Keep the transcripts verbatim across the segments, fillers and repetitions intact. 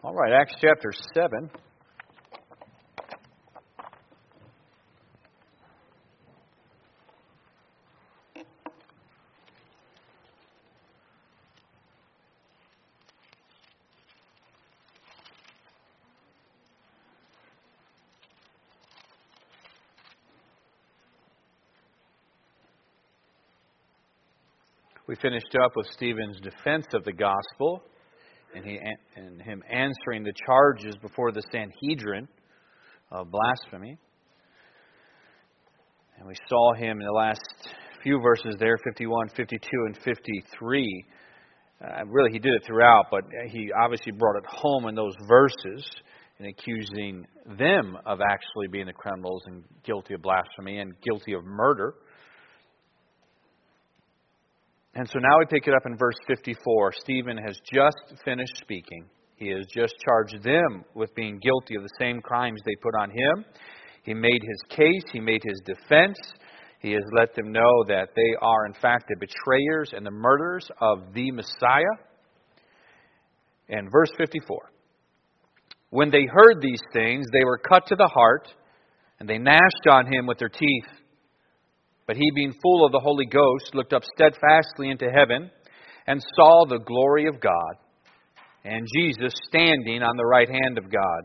All right, Acts chapter seven. We finished up with Stephen's defense of the gospel and he and him answering the charges before the Sanhedrin of blasphemy. And we saw him in the last few verses there, fifty-one, fifty-two, and fifty-three. Uh, really, he did it throughout, but he obviously brought it home in those verses in accusing them of actually being the criminals and guilty of blasphemy and guilty of murder. And so now we pick it up in verse fifty-four. Stephen has just finished speaking. He has just charged them with being guilty of the same crimes they put on him. He made his case. He made his defense. He has let them know that they are, in fact, the betrayers and the murderers of the Messiah. And verse fifty-four. When they heard these things, they were cut to the heart, and they gnashed on him with their teeth. But he, being full of the Holy Ghost, looked up steadfastly into heaven and saw the glory of God and Jesus standing on the right hand of God.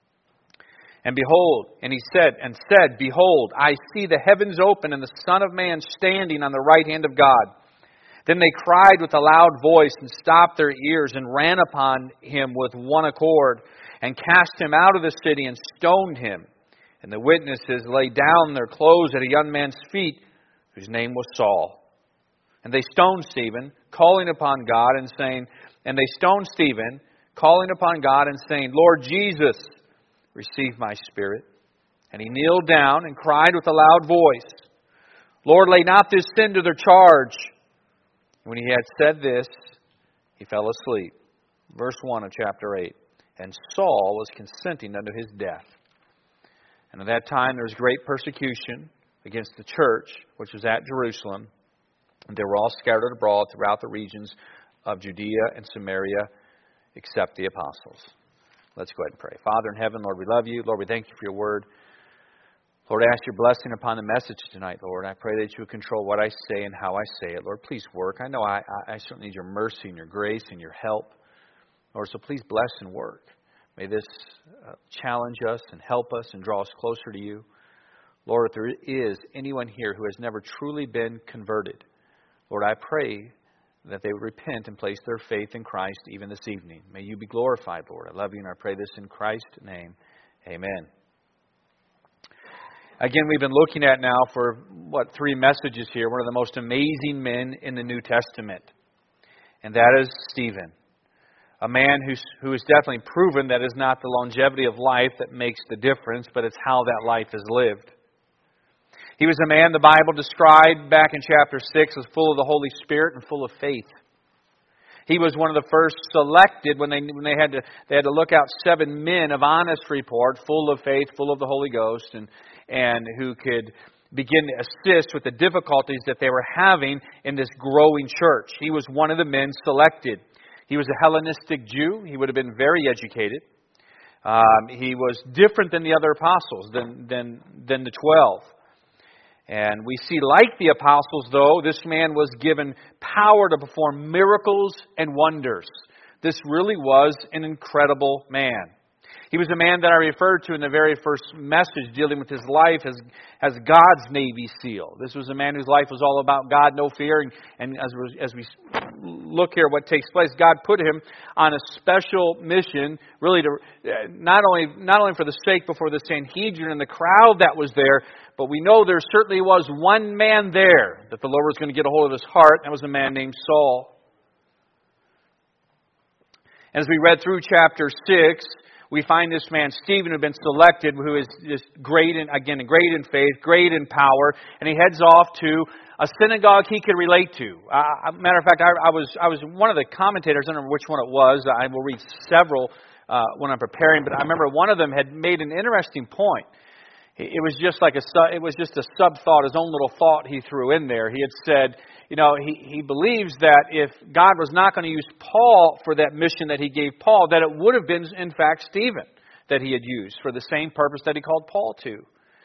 And behold, and he said, and said, Behold, I see the heavens open and the Son of Man standing on the right hand of God. Then they cried with a loud voice and stopped their ears and ran upon him with one accord and cast him out of the city and stoned him. And the witnesses laid down their clothes at a young man's feet, whose name was Saul. And they stoned Stephen, calling upon God and saying, and they stoned Stephen, calling upon God and saying, Lord Jesus, receive my spirit. And he kneeled down and cried with a loud voice, Lord, lay not this sin to their charge. When he had said this, he fell asleep. Verse one of chapter eight. And Saul was consenting unto his death. And at that time there was great persecution against the church, which was at Jerusalem. And they were all scattered abroad throughout the regions of Judea and Samaria, except the apostles. Let's go ahead and pray. Father in heaven, Lord, we love you. Lord, we thank you for your word. Lord, I ask your blessing upon the message tonight, Lord. I pray that you would control what I say and how I say it. Lord, please work. I know I, I, I certainly need your mercy and your grace and your help. Lord, so please bless and work. May this uh, challenge us and help us and draw us closer to you. Lord, if there is anyone here who has never truly been converted, Lord, I pray that they would repent and place their faith in Christ even this evening. May you be glorified, Lord. I love you and I pray this in Christ's name. Amen. Again, we've been looking at now for, what, three messages here. One of the most amazing men in the New Testament. And that is Stephen. A man who's, who has definitely proven that it's not the longevity of life that makes the difference, but it's how that life is lived. He was a man the Bible described back in chapter six as full of the Holy Spirit and full of faith. He was one of the first selected when they when they had to they had to look out seven men of honest report, full of faith, full of the Holy Ghost, and and who could begin to assist with the difficulties that they were having in this growing church. He was one of the men selected. He was a Hellenistic Jew. He would have been very educated. Um, he was different than the other apostles, than, than, than the twelve. And we see, like the apostles, though, this man was given power to perform miracles and wonders. This really was an incredible man. He was a man that I referred to in the very first message dealing with his life as, as God's Navy SEAL. This was a man whose life was all about God, no fear. And, and as, we, as we look here what takes place, God put him on a special mission, really to not only not only for the sake before the Sanhedrin and the crowd that was there, but we know there certainly was one man there that the Lord was going to get a hold of his heart. That was a man named Saul. As we read through chapter six, we find this man, Stephen, who had been selected, who is just great in, again, great in faith, great in power, and he heads off to a synagogue he could relate to. Uh, matter of fact, I, I was I was one of the commentators, I don't remember which one it was. I will read several uh, when I'm preparing, but I remember one of them had made an interesting point. It was just like a it was just a sub thought, his own little thought he threw in there. He had said, you know, he, he believes that if God was not going to use Paul for that mission that he gave Paul, that it would have been, in fact, Stephen that he had used for the same purpose that he called Paul to.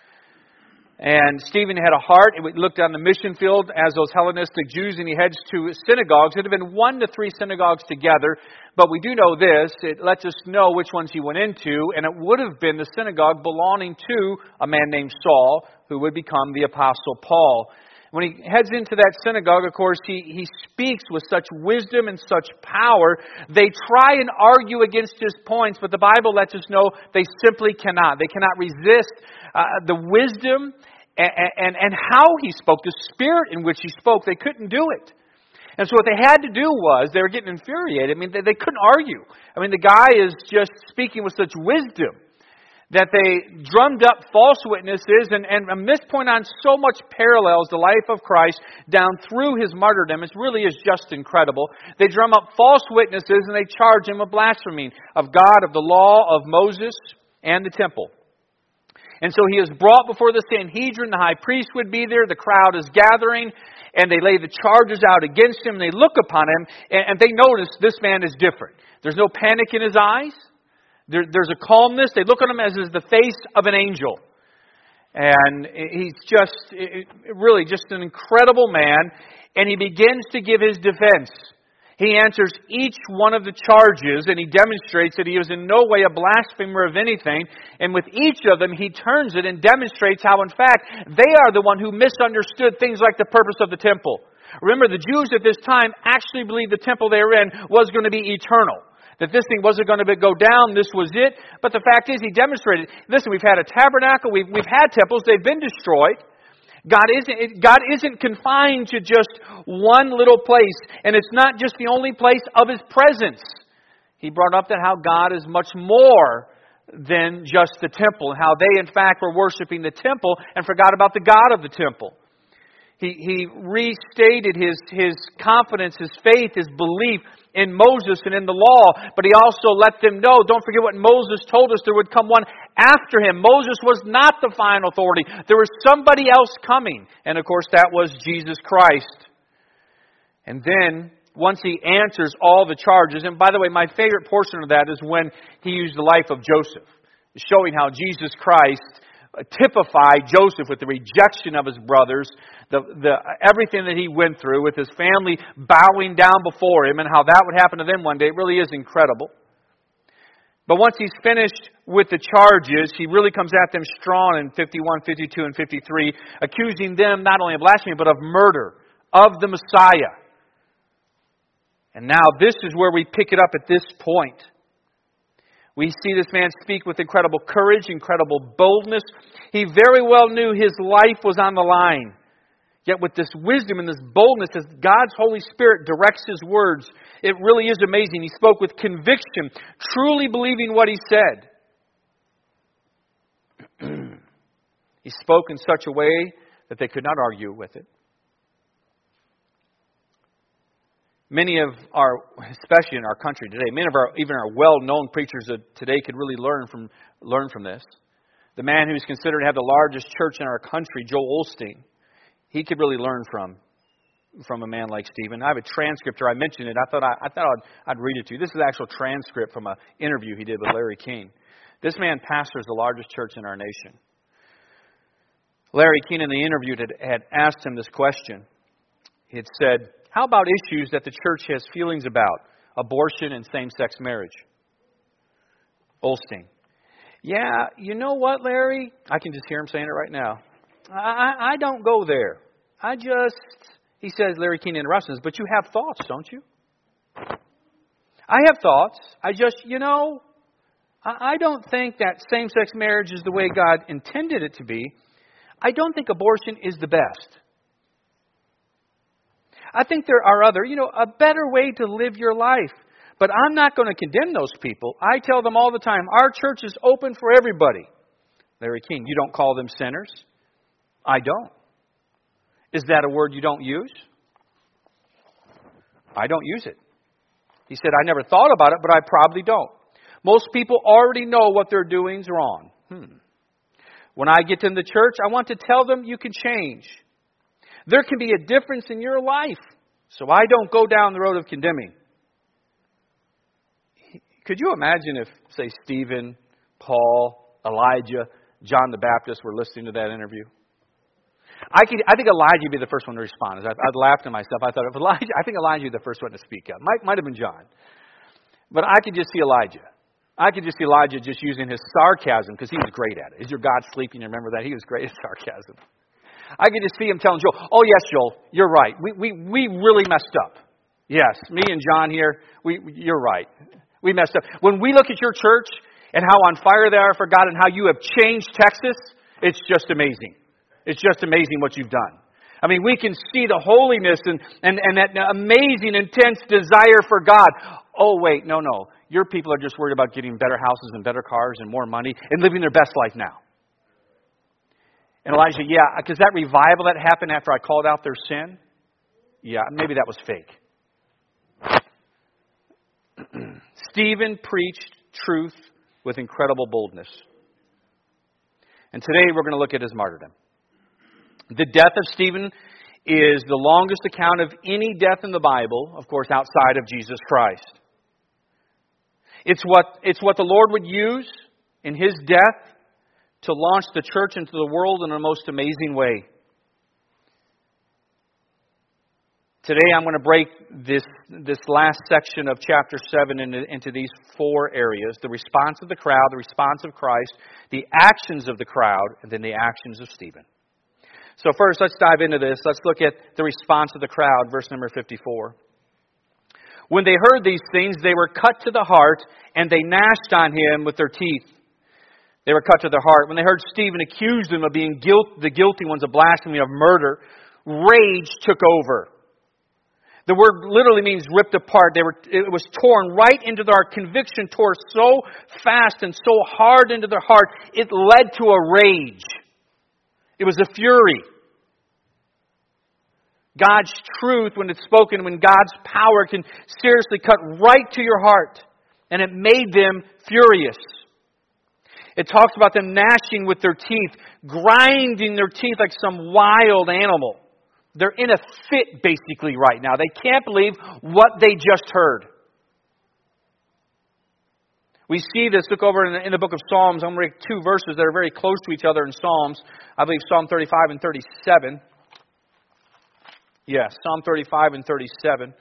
And Stephen had a heart. He looked on the mission field as those Hellenistic Jews, and he heads to synagogues. It had been one to three synagogues together, but we do know this. It lets us know which ones he went into, and it would have been the synagogue belonging to a man named Saul, who would become the Apostle Paul. When he heads into that synagogue, of course, he, he speaks with such wisdom and such power. They try and argue against his points, but the Bible lets us know they simply cannot. They cannot resist uh, the wisdom and, and, and how he spoke, the spirit in which he spoke. They couldn't do it. And so what they had to do was, they were getting infuriated. I mean, they, they couldn't argue. I mean, the guy is just speaking with such wisdom that they drummed up false witnesses, and, and from this point on, so much parallels the life of Christ down through his martyrdom. It really is just incredible. They drum up false witnesses, and they charge him with blasphemy of God, of the law, of Moses, and the temple. And so he is brought before the Sanhedrin. The high priest would be there. The crowd is gathering, and they lay the charges out against him. And they look upon him, and, and they notice this man is different. There's no panic in his eyes. There, there's a calmness. They look at him as is the face of an angel. And he's just, really just an incredible man. And he begins to give his defense. He answers each one of the charges, and he demonstrates that he was in no way a blasphemer of anything. And with each of them, he turns it and demonstrates how, in fact, they are the one who misunderstood things like the purpose of the temple. Remember, the Jews at this time actually believed the temple they were in was going to be eternal. That this thing wasn't going to go down, this was it. But the fact is, he demonstrated, listen, we've had a tabernacle, we've, we've had temples, they've been destroyed. God isn't, God isn't confined to just one little place, and it's not just the only place of His presence. He brought up that how God is much more than just the temple, and how they in fact were worshiping the temple and forgot about the God of the temple. He, he restated his, his confidence, his faith, his belief in Moses and in the law. But he also let them know, don't forget what Moses told us, there would come one after him. Moses was not the final authority. There was somebody else coming. And of course that was Jesus Christ. And then, once he answers all the charges, and by the way, my favorite portion of that is when he used the life of Joseph, showing how Jesus Christ typified Joseph with the rejection of his brothers, the, the everything that he went through with his family bowing down before him, and how that would happen to them one day. It really is incredible. But once he's finished with the charges, he really comes at them strong in fifty-one, fifty-two, and fifty-three, accusing them not only of blasphemy, but of murder of the Messiah. And now this is where we pick it up at this point. We see this man speak with incredible courage, incredible boldness. He very well knew his life was on the line. Yet with this wisdom and this boldness, as God's Holy Spirit directs his words, it really is amazing. He spoke with conviction, truly believing what he said. He spoke in such a way that they could not argue with it. Many of our, especially in our country today, many of our, even our well-known preachers of today could really learn from learn from this. The man who's considered to have the largest church in our country, Joel Osteen, he could really learn from from a man like Stephen. I have a transcript here. I mentioned it. I thought I, I thought I'd, I'd read it to you. This is the actual transcript from an interview he did with Larry King. This man pastors the largest church in our nation. Larry King, in the interview, had, had asked him this question. He had said, how about issues that the church has feelings about? Abortion and same-sex marriage. Osteen. Yeah, you know what, Larry? I can just hear him saying it right now. I, I don't go there. I just, he says, Larry King interrupts us, but you have thoughts, don't you? I have thoughts. I just, you know, I, I don't think that same-sex marriage is the way God intended it to be. I don't think abortion is the best. I think there are other, you know, a better way to live your life. But I'm not going to condemn those people. I tell them all the time, our church is open for everybody. Larry King, you don't call them sinners? I don't. Is that a word you don't use? I don't use it. He said, I never thought about it, but I probably don't. Most people already know what they're doing is wrong. Hmm. When I get in the church, I want to tell them you can change. There can be a difference in your life. So I don't go down the road of condemning. Could you imagine if, say, Stephen, Paul, Elijah, John the Baptist were listening to that interview? I could, I think Elijah would be the first one to respond. I, I'd laughed to myself. I thought, if Elijah, I think Elijah would be the first one to speak up. Might, might have been John. But I could just see Elijah. I could just see Elijah just using his sarcasm because he was great at it. Is your God sleeping? You remember that? He was great at sarcasm. I could just see him telling Joel, oh, yes, Joel, you're right. We we we really messed up. Yes, me and John here, we you're right. We messed up. When we look at your church and how on fire they are for God and how you have changed Texas, it's just amazing. It's just amazing what you've done. I mean, we can see the holiness and, and, and that amazing, intense desire for God. Oh, wait, no, no. Your people are just worried about getting better houses and better cars and more money and living their best life now. And Elijah, yeah, because that revival that happened after I called out their sin, yeah, maybe that was fake. Stephen preached truth with incredible boldness. And today we're going to look at his martyrdom. The death of Stephen is the longest account of any death in the Bible, of course, outside of Jesus Christ. It's what, it's what the Lord would use in his death to launch the church into the world in a most amazing way. Today I'm going to break this, this last section of chapter seven into, into these four areas. The response of the crowd, the response of Christ, the actions of the crowd, and then the actions of Stephen. So first, let's dive into this. Let's look at the response of the crowd, verse number fifty-four. When they heard these things, they were cut to the heart, and they gnashed on him with their teeth. They were cut to their heart. When they heard Stephen accuse them of being guilt, the guilty ones of blasphemy, of murder, rage took over. The word literally means ripped apart. They were, it was torn right into their conviction, tore so fast and so hard into their heart, it led to a rage. It was a fury. God's truth, when it's spoken, when God's power can seriously cut right to your heart. And it made them furious. It talks about them gnashing with their teeth, grinding their teeth like some wild animal. They're in a fit, basically, right now. They can't believe what they just heard. We see this. Look over in the, in the book of Psalms. I'm going to read two verses that are very close to each other in Psalms. I believe Psalm thirty-five and thirty-seven. Yes, Psalm thirty-five and thirty-seven.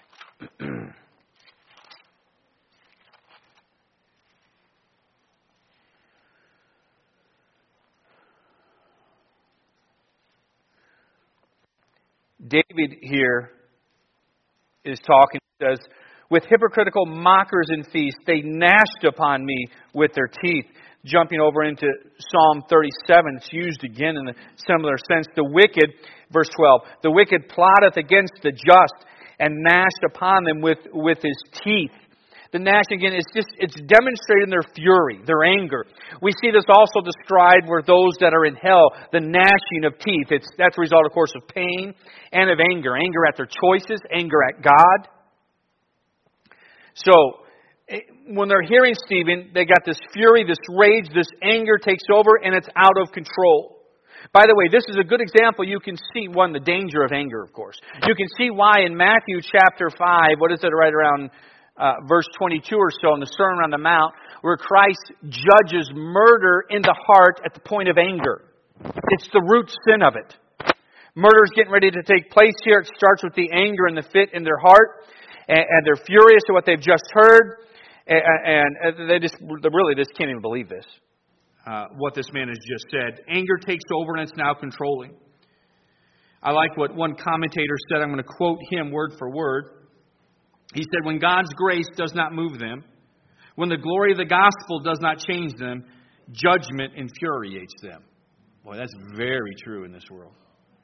David here is talking, says, with hypocritical mockers in feast, they gnashed upon me with their teeth. Jumping over into Psalm thirty-seven, it's used again in a similar sense. The wicked, verse twelve, the wicked plotteth against the just and gnashed upon them with, with his teeth. The gnashing again is just, it's demonstrating their fury, their anger. We see this also described where those that are in hell, the gnashing of teeth. It's, that's a result, of course, of pain and of anger. Anger at their choices, anger at God. So, when they're hearing Stephen, they got this fury, this rage, this anger takes over, and it's out of control. By the way, this is a good example. You can see, one, the danger of anger, of course. You can see why in Matthew chapter five, what is it, right around uh, verse twenty-two or so, in the Sermon on the Mount, where Christ judges murder in the heart at the point of anger. It's the root sin of it. Murder is getting ready to take place here. It starts with the anger and the fit in their heart, and, and they're furious at what they've just heard. And they just they really just can't even believe this, uh, what this man has just said. Anger takes over and it's now controlling. I like what one commentator said. I'm going to quote him word for word. He said, when God's grace does not move them, when the glory of the gospel does not change them, judgment infuriates them. Boy, that's very true in this world.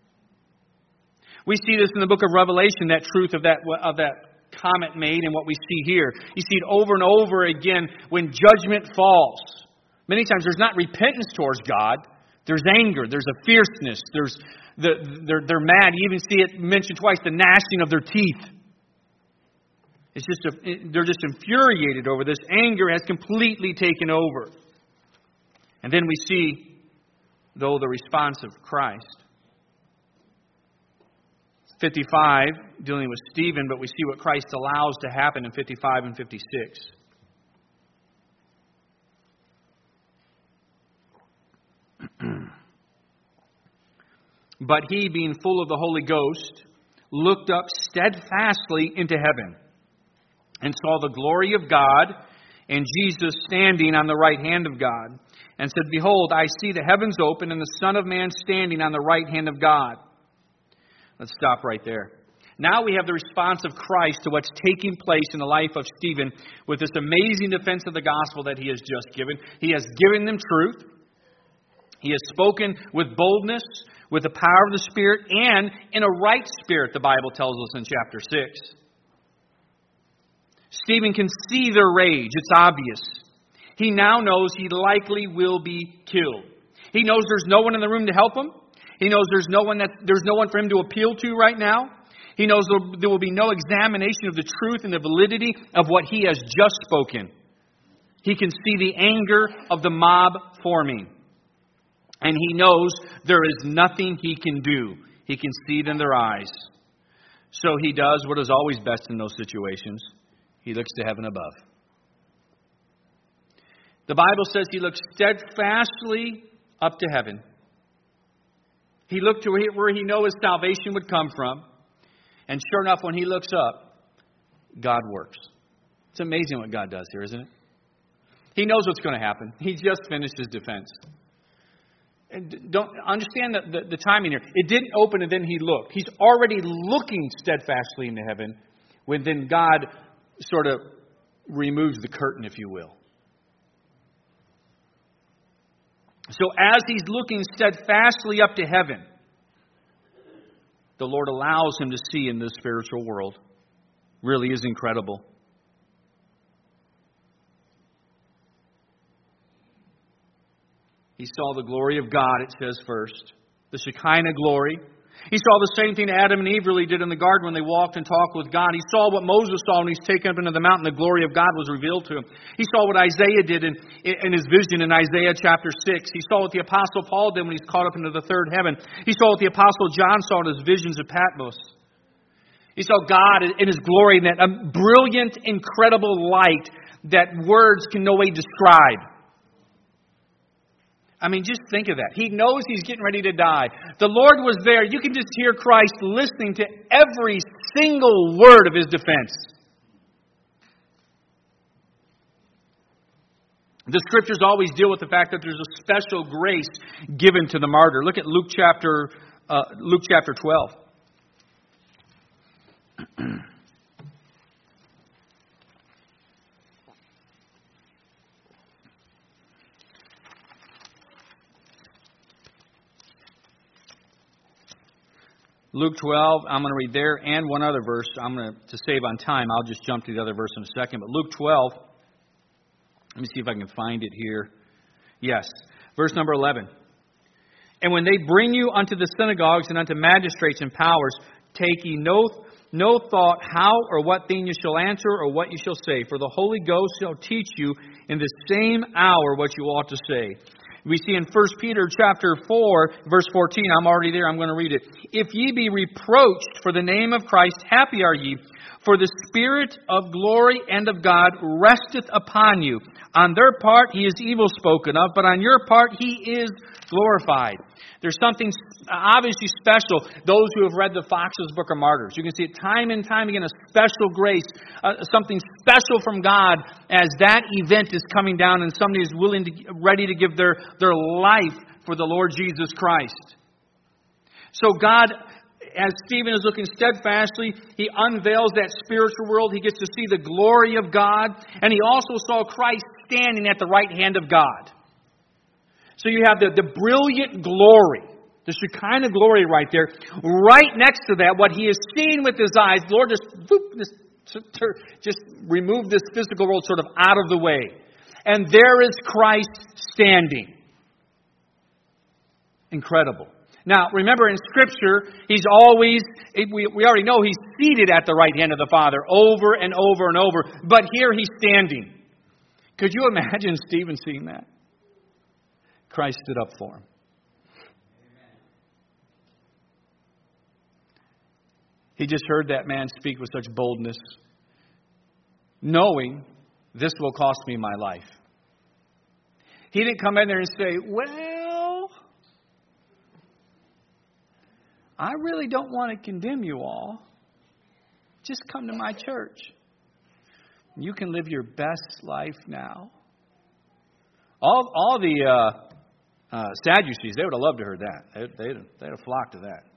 We see this in the book of Revelation, that truth of that of that comment made and what we see here. You see it over and over again when judgment falls. Many times there's not repentance towards God. There's anger. There's a fierceness. There's the they're they're mad. You even see it mentioned twice, the gnashing of their teeth. It's just a, they're just infuriated over this. Anger has completely taken over. And then we see though the response of Christ. fifty-five, dealing with Stephen, but we see what Christ allows to happen in fifty-five and fifty-six. But he, being full of the Holy Ghost, looked up steadfastly into heaven, and saw the glory of God, and Jesus standing on the right hand of God, and said, Behold, I see the heavens open, and the Son of Man standing on the right hand of God. Let's stop right there. Now we have the response of Christ to what's taking place in the life of Stephen with this amazing defense of the gospel that he has just given. He has given them truth. He has spoken with boldness, with the power of the Spirit, and in a right spirit, the Bible tells us in chapter six. Stephen can see their rage. It's obvious. He now knows he likely will be killed. He knows there's no one in the room to help him. He knows there's no one that there's no one for him to appeal to right now. He knows there will be no examination of the truth and the validity of what he has just spoken. He can see the anger of the mob forming. And he knows there is nothing he can do. He can see it in their eyes. So he does what is always best in those situations. He looks to heaven above. The Bible says he looked steadfastly up to heaven. He looked to where he knew his salvation would come from. And sure enough, when he looks up, God works. It's amazing what God does here, isn't it? He knows what's going to happen. He just finished his defense. And don't understand the, the, the timing here. It didn't open and then he looked. He's already looking steadfastly into heaven when then God sort of removes the curtain, if you will. So as he's looking steadfastly up to heaven, the Lord allows him to see in this spiritual world. Really is incredible. He saw the glory of God, it says first. The Shekinah glory. He saw the same thing Adam and Eve really did in the garden when they walked and talked with God. He saw what Moses saw when he's taken up into the mountain. The glory of God was revealed to him. He saw what Isaiah did in, in his vision in Isaiah chapter six. He saw what the Apostle Paul did when he's caught up into the third heaven. He saw what the Apostle John saw in his visions of Patmos. He saw God in his glory in that brilliant, incredible light that words can no way describe. I mean, just think of that. He knows he's getting ready to die. The Lord was there. You can just hear Christ listening to every single word of his defense. The Scriptures always deal with the fact that there's a special grace given to the martyr. Look at Luke chapter uh, Luke chapter twelve. Luke twelve, I'm going to read there, and one other verse. I'm going to, to save on time, I'll just jump to the other verse in a second. But Luke twelve, let me see if I can find it here. Yes, verse number eleven. And when they bring you unto the synagogues and unto magistrates and powers, take ye no, no thought how or what thing you shall answer or what you shall say. For the Holy Ghost shall teach you in the same hour what you ought to say. We see in First Peter chapter four, verse fourteen, I'm already there, I'm going to read it. If ye be reproached for the name of Christ, happy are ye, for the Spirit of glory and of God resteth upon you. On their part he is evil spoken of, but on your part he is glorified. There's something obviously special. Those who have read the Fox's Book of Martyrs, you can see it time and time again, a special grace, uh, something special from God as that event is coming down and somebody is willing to, ready to give their, their life for the Lord Jesus Christ. So God, as Stephen is looking steadfastly, he unveils that spiritual world. He gets to see the glory of God. And he also saw Christ standing at the right hand of God. So you have the, the brilliant glory, the Shekinah glory right there. Right next to that, what he is seeing with his eyes, the Lord just, whoop, just, just remove this physical world sort of out of the way. And there is Christ standing. Incredible. Now, remember in Scripture, he's always, we, we already know he's seated at the right hand of the Father over and over and over. But here he's standing. Could you imagine Stephen seeing that? Christ stood up for him. He just heard that man speak with such boldness, knowing this will cost me my life. He didn't come in there and say, well, I really don't want to condemn you all. Just come to my church. You can live your best life now. All, all the uh, uh, Sadducees, they would have loved to heard that. They, they'd, they'd have flocked to that.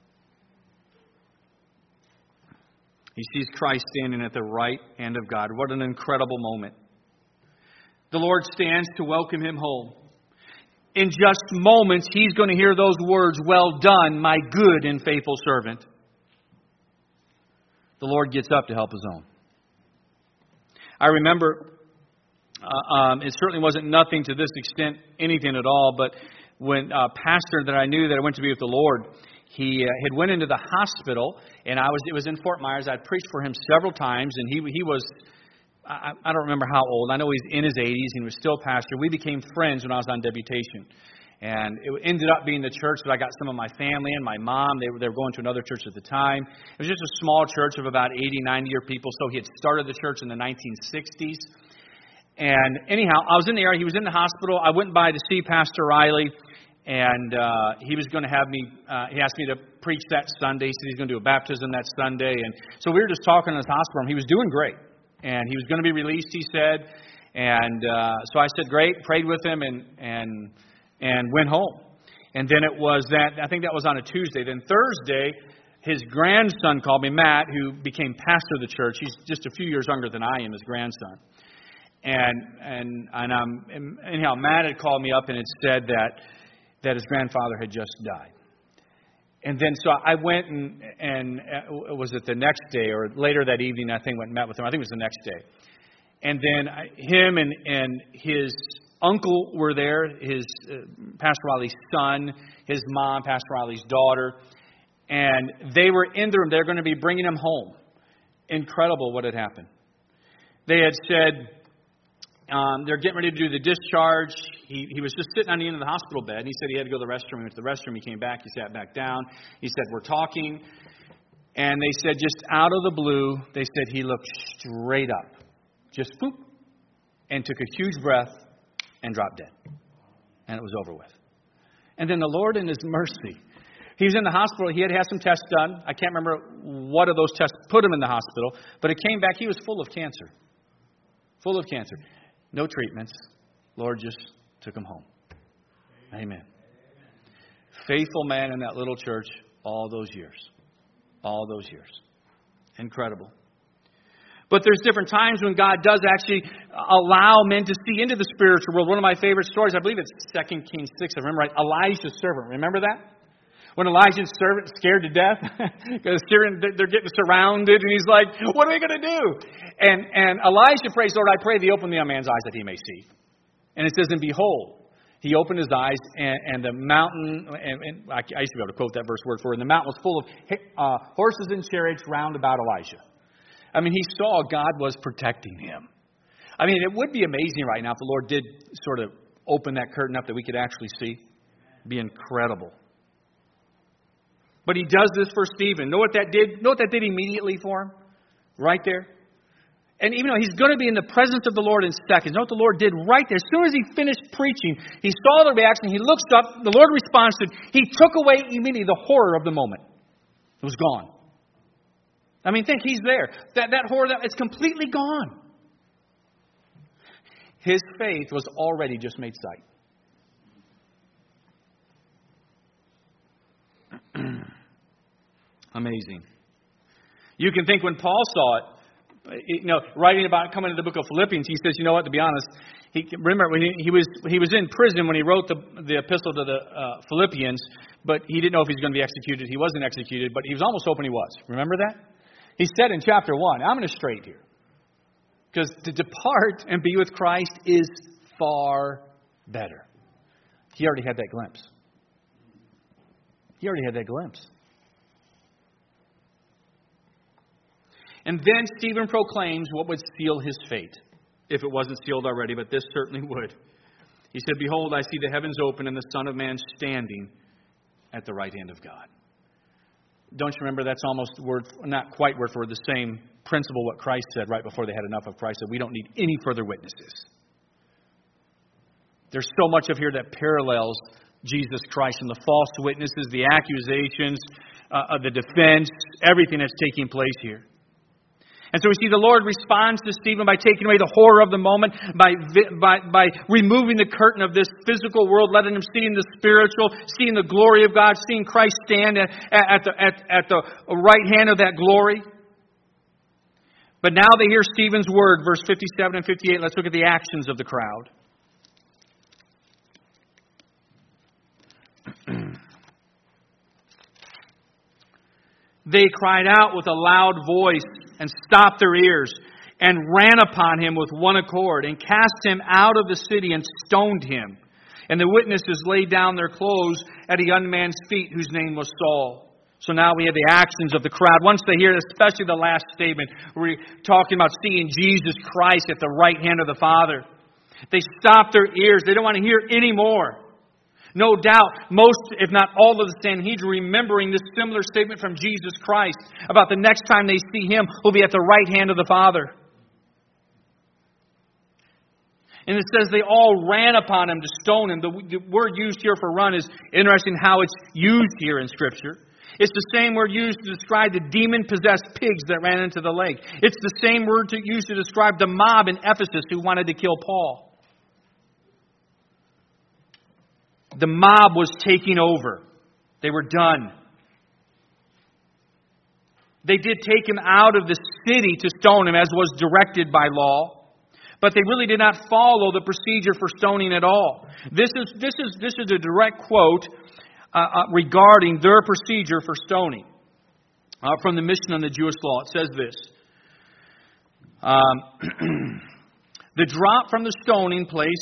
He sees Christ standing at the right hand of God. What an incredible moment. The Lord stands to welcome him home. In just moments, he's going to hear those words, well done, my good and faithful servant. The Lord gets up to help his own. I remember, uh, um, it certainly wasn't nothing to this extent, anything at all, but when a pastor that I knew that I went to be with the Lord, he uh, had went into the hospital, and I was it was in Fort Myers. I'd preached for him several times, and he he was, I, I don't remember how old. I know he's in his eighties, and he was still a pastor. We became friends when I was on deputation. And it ended up being the church that I got some of my family and my mom. They were, they were going to another church at the time. It was just a small church of about eighty, ninety year people. So he had started the church in the nineteen sixties. And anyhow, I was in the area. He was in the hospital. I went by to see Pastor Riley. And uh, he was going to have me, uh, he asked me to preach that Sunday. He said he's going to do a baptism that Sunday. And so we were just talking in his hospital room. He was doing great. And he was going to be released, he said. And uh, so I said, great, prayed with him and and and went home. And then it was that, I think that was on a Tuesday. Then Thursday, his grandson called me, Matt, who became pastor of the church. He's just a few years younger than I am, his grandson. And and and um, anyhow, Matt had called me up and had said that that his grandfather had just died. And then so I went and, and uh, was it the next day or later that evening, I think, went and met with him. I think it was the next day. And then I, him and, and his uncle were there, his uh, Pastor Riley's son, his mom, Pastor Riley's daughter. And they were in the room. They're going to be bringing him home. Incredible what had happened. They had said, Um, they're getting ready to do the discharge. He, he was just sitting on the end of the hospital bed. And he said he had to go to the restroom. He went to the restroom. He came back. He sat back down. He said, we're talking. And they said, just out of the blue, they said he looked straight up. Just boop. And took a huge breath and dropped dead. And it was over with. And then the Lord in his mercy, he was in the hospital. He had to have some tests done. I can't remember what of those tests put him in the hospital. But it came back. He was full of cancer. Full of cancer. No treatments. Lord just took him home. Amen. Faithful man in that little church all those years. All those years. Incredible. But there's different times when God does actually allow men to see into the spiritual world. One of my favorite stories, I believe it's Second Kings six. I remember right. Elijah's servant. Remember that? When Elijah's servant scared to death, because they're getting surrounded, and he's like, what are we going to do? And and Elijah prays, Lord, I pray thee open the young man's eyes that he may see. And it says, and behold, he opened his eyes, and, and the mountain, and, and I used to be able to quote that verse word for it, and the mountain was full of uh, horses and chariots round about Elijah. I mean, he saw God was protecting him. I mean, it would be amazing right now if the Lord did sort of open that curtain up that we could actually see. It'd be incredible. But he does this for Stephen. Know what that did? Know what that did immediately for him? Right there. And even though he's going to be in the presence of the Lord in seconds, know what the Lord did right there? As soon as he finished preaching, he saw the reaction. He looks up. The Lord responds to it. He took away immediately the horror of the moment. It was gone. I mean, think he's there. That, that horror, that, it's completely gone. His faith was already just made sight. Amazing. You can think when Paul saw it, you know, writing about coming to the book of Philippians, he says, you know what, to be honest, he remember when he, he was he was in prison when he wrote the the epistle to the uh, Philippians, but he didn't know if he was going to be executed. He wasn't executed, but he was almost hoping he was. Remember that? He said in chapter one, I'm going to straight here. Because to depart and be with Christ is far better. He already had that glimpse. He already had that glimpse. And then Stephen proclaims what would seal his fate, if it wasn't sealed already, but this certainly would. He said, behold, I see the heavens open and the Son of Man standing at the right hand of God. Don't you remember that's almost word, not quite word for word, the same principle what Christ said right before they had enough of Christ, that we don't need any further witnesses. There's so much of here that parallels Jesus Christ and the false witnesses, the accusations, uh, the defense, everything that's taking place here. And so we see the Lord responds to Stephen by taking away the horror of the moment, by, by, by removing the curtain of this physical world, letting him see in the spiritual, seeing the glory of God, seeing Christ stand at, at, the, at, at the right hand of that glory. But now they hear Stephen's word, verse fifty-seven and fifty-eight. Let's look at the actions of the crowd. They cried out with a loud voice and stopped their ears and ran upon him with one accord and cast him out of the city and stoned him. And the witnesses laid down their clothes at a young man's feet whose name was Saul. So now we have the actions of the crowd. Once they hear, especially the last statement, we're talking about seeing Jesus Christ at the right hand of the Father. They stop their ears. They don't want to hear any more. No doubt, most, if not all of the Sanhedrin, remembering this similar statement from Jesus Christ about the next time they see Him, will be at the right hand of the Father. And it says they all ran upon Him to stone Him. The, the word used here for run is interesting how it's used here in Scripture. It's the same word used to describe the demon-possessed pigs that ran into the lake. It's the same word to, used to describe the mob in Ephesus who wanted to kill Paul. The mob was taking over. They were done. They did take him out of the city to stone him, as was directed by law. But they really did not follow the procedure for stoning at all. This is, this is, this is a direct quote uh, uh, regarding their procedure for stoning uh, from the Mission on the Jewish Law. It says this. Um, the drop from the stoning place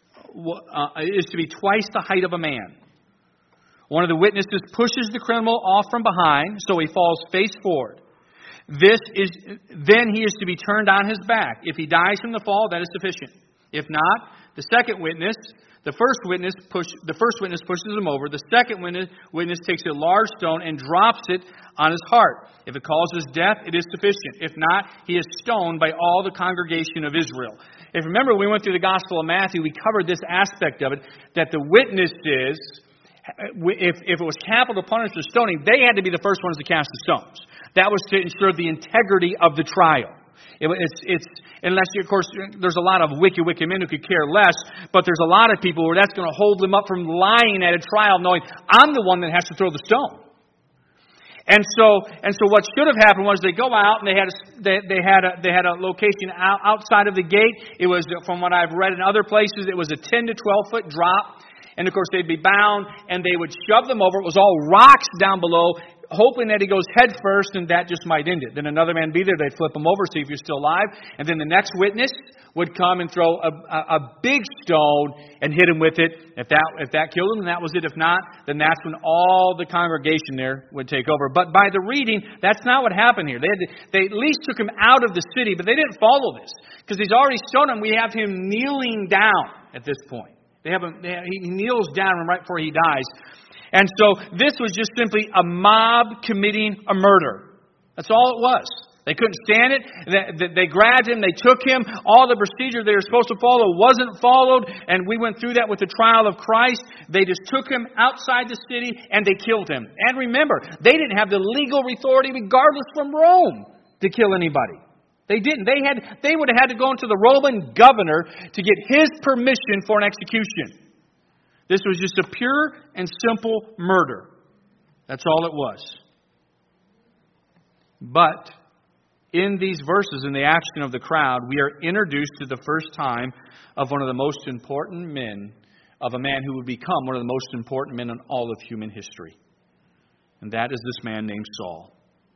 Uh, is to be twice the height of a man. One of the witnesses pushes the criminal off from behind, so he falls face forward. This is then he is to be turned on his back. If he dies from the fall, that is sufficient. If not, the second witness, the first witness push, the first witness pushes him over. The second witness, witness takes a large stone and drops it on his heart. If it causes death, it is sufficient. If not, he is stoned by all the congregation of Israel. If you remember, when we went through the Gospel of Matthew, we covered this aspect of it, that the witnesses, if, if it was capital punishment or stoning, they had to be the first ones to cast the stones. That was to ensure the integrity of the trial. It, it's, it's unless, you, of course, there's a lot of wicked, wicked men who could care less, but there's a lot of people where that's going to hold them up from lying at a trial, knowing I'm the one that has to throw the stone. And so, and so, what should have happened was they go out and they had a, they, they had a they had a location out, outside of the gate. It was, from what I've read in other places, it was a ten to twelve foot drop, and of course they'd be bound and they would shove them over. It was all rocks down below, hoping that he goes head first and that just might end it. Then another man be there, they'd flip him over, see if you're still alive, and then the next witness would come and throw a, a, a big stone and hit him with it. If that if that killed him, then that was it. If not, then that's when all the congregation there would take over. But by the reading, that's not what happened here. They had to, they at least took him out of the city, but they didn't follow this because he's already stoned him. We have him kneeling down at this point. They have him. They have, he kneels down right before he dies, and so this was just simply a mob committing a murder. That's all it was. They couldn't stand it. They grabbed him. They took him. All the procedure they were supposed to follow wasn't followed. And we went through that with the trial of Christ. They just took him outside the city and they killed him. And remember, they didn't have the legal authority, regardless from Rome, to kill anybody. They didn't. They had. They would have had to go into the Roman governor to get his permission for an execution. This was just a pure and simple murder. That's all it was. But in these verses, in the action of the crowd, we are introduced to the first time of one of the most important men, of a man who would become one of the most important men in all of human history. And that is this man named Saul.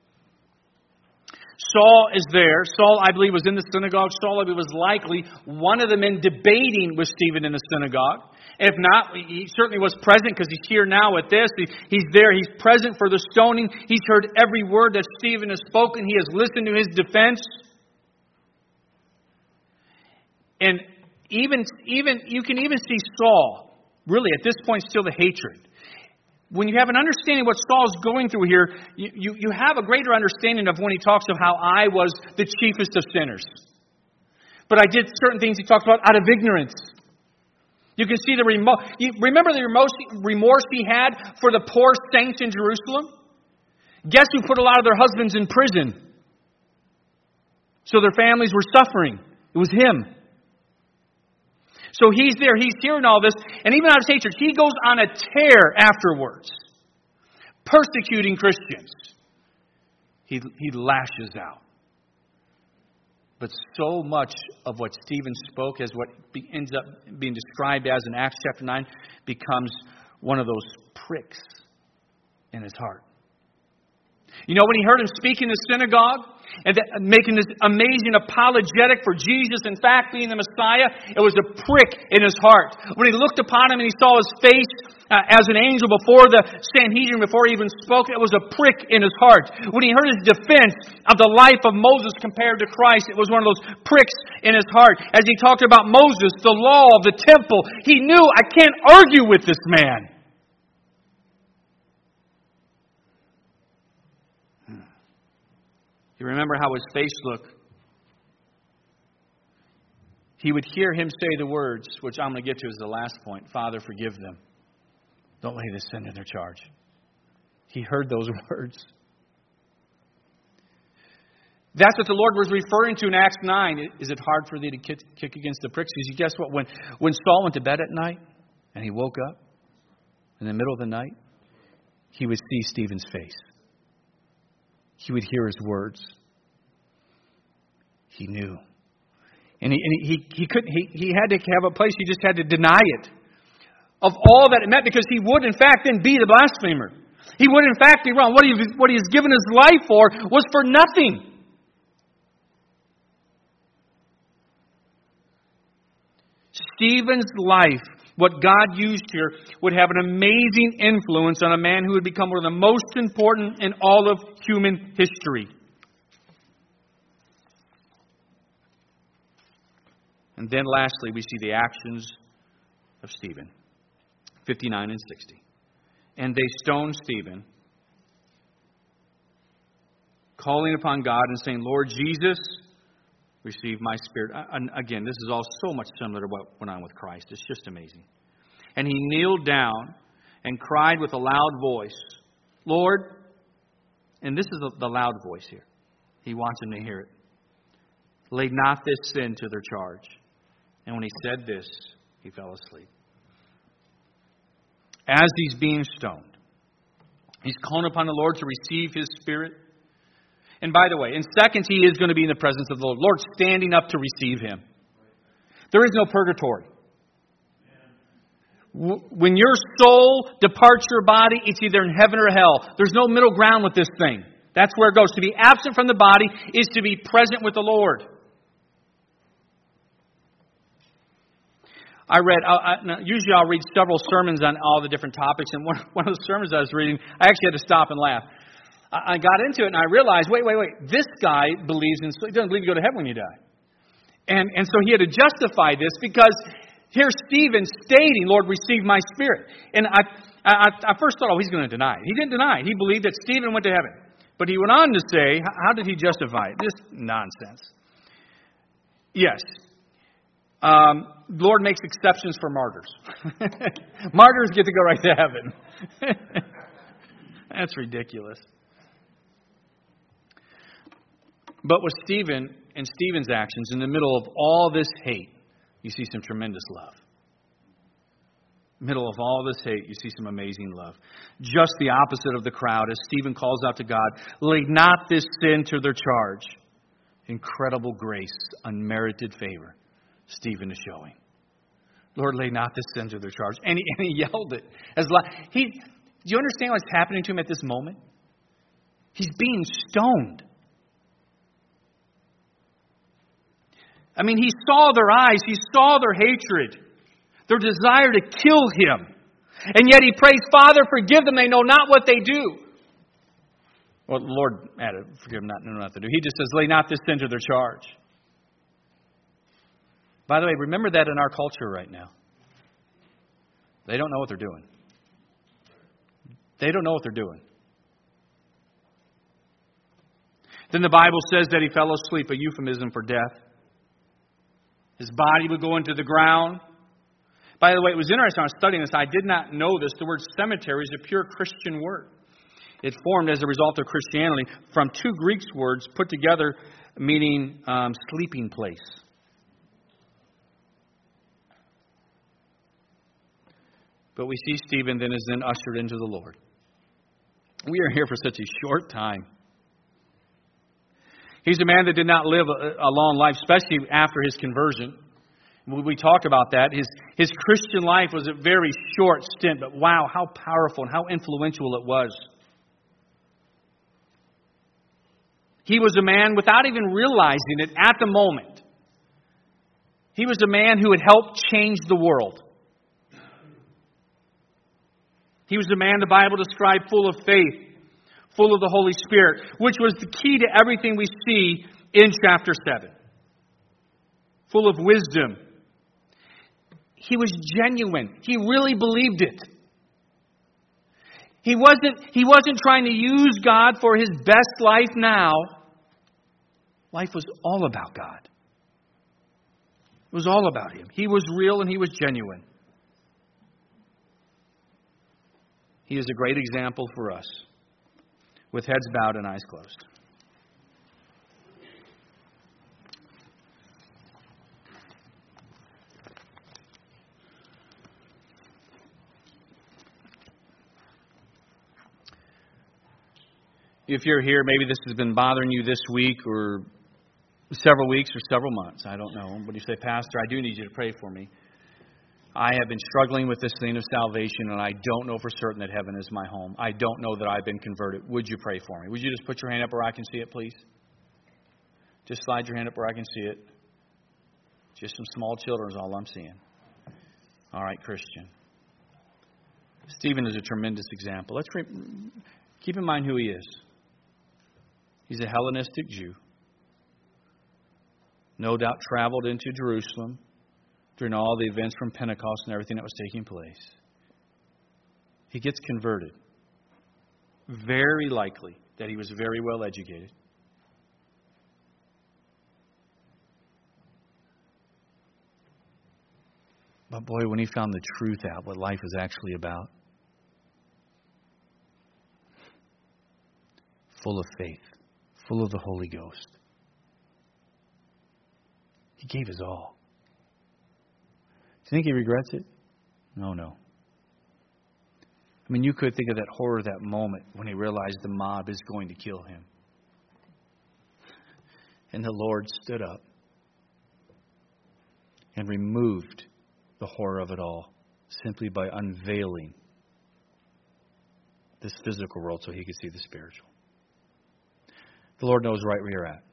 Saul is there. Saul, I believe, was in the synagogue. Saul, I believe, was likely one of the men debating with Stephen in the synagogue. If not, he certainly was present because he's here now at this. He, he's there. He's present for the stoning. He's heard every word that Stephen has spoken. He has listened to his defense. And even, even you can even see Saul, really, at this point, still the hatred. when you have an understanding of what Saul's going through here, you, you, you have a greater understanding of when he talks of how I was the chiefest of sinners. But I did certain things he talks about out of ignorance. You can see the remorse. Remember the remorse he had for the poor saints in Jerusalem? Guess who put a lot of their husbands in prison? So their families were suffering. It was him. So he's there, he's hearing all this, and even out of hatred, he goes on a tear afterwards, persecuting Christians. He, he lashes out. But so much of what Stephen spoke as what be, ends up being described as in Acts chapter nine becomes one of those pricks in his heart. You know, when he heard him speak in the synagogue and that, making this amazing apologetic for Jesus, in fact, being the Messiah, it was a prick in his heart. When he looked upon him and he saw his face uh, as an angel before the Sanhedrin, before he even spoke, it was a prick in his heart. When he heard his defense of the life of Moses compared to Christ, it was one of those pricks in his heart. As he talked about Moses, the law, the temple, he knew, I can't argue with this man. You remember how his face looked. He would hear him say the words, which I'm going to get to as the last point. Father, forgive them. Don't lay this sin to their charge. He heard those words. That's what the Lord was referring to in Acts nine. Is it hard for thee to kick against the pricks? Because guess what? When, when Saul went to bed at night and he woke up in the middle of the night, he would see Stephen's face. He would hear his words. He knew. And he, and he, he, couldn't, he, he had to have a place, he just had to deny it. Of all that it meant, because he would in fact then be the blasphemer. He would in fact be wrong. What he, what he has given his life for was for nothing. Stephen's life, what God used here, would have an amazing influence on a man who would become one of the most important in all of human history. And then lastly, we see the actions of Stephen. fifty-nine and sixty. And they stoned Stephen, calling upon God and saying, Lord Jesus, receive my spirit. And again, this is all so much similar to what went on with Christ. It's just amazing. And he kneeled down and cried with a loud voice, Lord, and this is the, the loud voice here. He wants him to hear it. Lay not this sin to their charge. And when he said this, he fell asleep. As he's being stoned, he's calling upon the Lord to receive his spirit. And by the way, in seconds, he is going to be in the presence of the Lord. Lord standing up to receive him. There is no purgatory. When your soul departs your body, it's either in heaven or hell. There's no middle ground with this thing. That's where it goes. To be absent from the body is to be present with the Lord. I read, I, I, usually I'll read several sermons on all the different topics, and one, one of the sermons I was reading, I actually had to stop and laugh. I got into it and I realized, wait, wait, wait, this guy believes in, he doesn't believe you go to heaven when you die. And and so he had to justify this because here's Stephen stating, Lord, receive my spirit. And I, I, I first thought, oh, he's going to deny it. He didn't deny it. He believed that Stephen went to heaven. But he went on to say, how did he justify it? This nonsense. Yes. Um, Lord makes exceptions for martyrs. Martyrs get to go right to heaven. That's ridiculous. But with Stephen and Stephen's actions, in the middle of all this hate, you see some tremendous love. Middle of all this hate, you see some amazing love. Just the opposite of the crowd, as Stephen calls out to God, lay not this sin to their charge. Incredible grace, unmerited favor, Stephen is showing. Lord, lay not this sin to their charge. And he, and he yelled it. As loud. He, do you understand what's happening to him at this moment? He's being stoned. I mean, he saw their eyes. He saw their hatred. Their desire to kill him. And yet he prays, Father, forgive them. They know not what they do. Well, the Lord added, forgive them, not know not what they do. He just says, lay not this sin to their charge. By the way, remember that in our culture right now. They don't know what they're doing. They don't know what they're doing. Then the Bible says that he fell asleep, a euphemism for death. His body would go into the ground. By the way, it was interesting. I was studying this. I did not know this. The word cemetery is a pure Christian word. It formed as a result of Christianity from two Greek words put together meaning um, sleeping place. But we see Stephen then is then ushered into the Lord. We are here for such a short time. He's a man that did not live a, a long life, especially after his conversion. We talk about that. His, his Christian life was a very short stint, but wow, how powerful and how influential it was. He was a man without even realizing it at the moment. He was a man who had helped change the world. He was a man the Bible described full of faith, full of the Holy Spirit, which was the key to everything we see in chapter seven. Full of wisdom. He was genuine. He really believed it. He wasn't, he wasn't trying to use God for his best life now. Life was all about God. It was all about him. He was real and he was genuine. He is a great example for us, with heads bowed and eyes closed. If you're here, maybe this has been bothering you this week or several weeks or several months. I don't know. But you say, Pastor, I do need you to pray for me. I have been struggling with this thing of salvation, and I don't know for certain that heaven is my home. I don't know that I've been converted. Would you pray for me? Would you just put your hand up where I can see it, please? Just slide your hand up where I can see it. Just some small children is all I'm seeing. All right, Christian. Stephen is a tremendous example. Let's re- keep in mind who he is. He's a Hellenistic Jew. No doubt traveled into Jerusalem during all the events from Pentecost and everything that was taking place. He gets converted. Very likely that he was very well educated. But boy, when he found the truth out, what life is actually about, full of faith, full of the Holy Ghost, he gave his all. Do you think he regrets it? No, no. I mean, you could think of that horror, that moment when he realized the mob is going to kill him. And the Lord stood up and removed the horror of it all simply by unveiling this physical world so he could see the spiritual. The Lord knows right where you're at.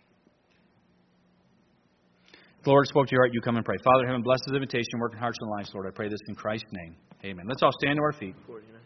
The Lord spoke to your heart, you come and pray. Father in heaven, bless this invitation, work in hearts and lives, Lord. I pray this in Christ's name. Amen. Let's all stand to our feet.